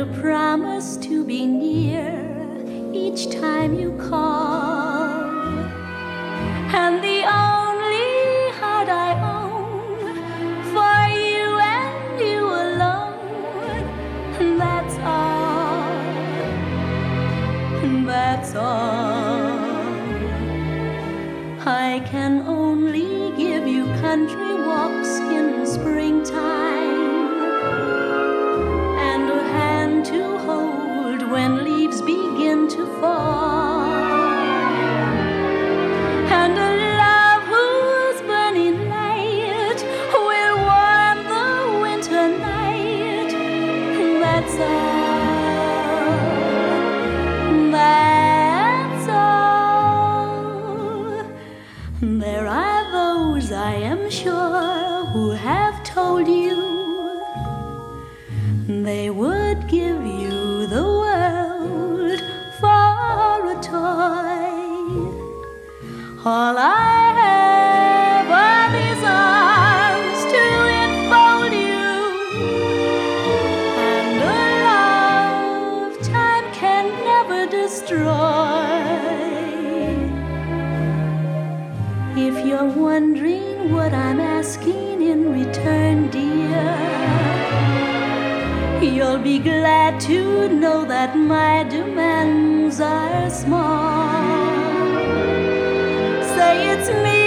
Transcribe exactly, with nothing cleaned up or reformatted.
will promise to be near each time you call. And the only heart I own for you and you alone, that's all, that's all. I can only give you country walks in springtime, and a hand to hold when leaves begin to fall, and a love whose burning light will warm the winter night. That's all, that's all. There are those, I am sure, who have told you they would give you the world for a toy. All I have are these arms to enfold you, and a lifetime can never destroy. If you're wondering what I'm asking in return, dear, you'll be glad to know that my demands are small. Say it's me